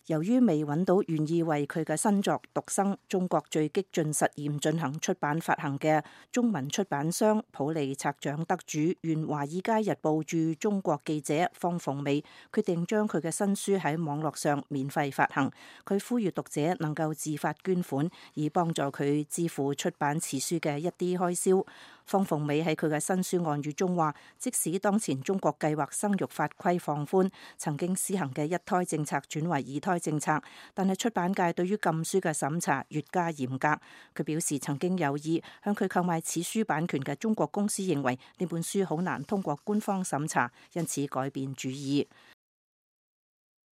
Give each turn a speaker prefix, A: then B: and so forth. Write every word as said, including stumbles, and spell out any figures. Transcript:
A: 由於未揾到願意為佢嘅新作《獨生》中國最激進實驗進行出版發行嘅中文出版商普利策獎得主、原《華爾街日報》駐中國記者方鳳美決定將佢嘅新書喺網絡上免費發行。佢呼籲讀者能夠自發捐款，以幫助佢支付出版此書嘅一啲開銷。方鳳美喺佢嘅新書案語中話，即使當前中國計劃生育法規放寬，曾經施行嘅一胎政策轉為二胎政策，但係出版界對於禁書嘅審查越加嚴格。佢表示曾經有意向佢購買此書版權嘅中國公司認為呢本書好難通過官方審查，因此改變主意。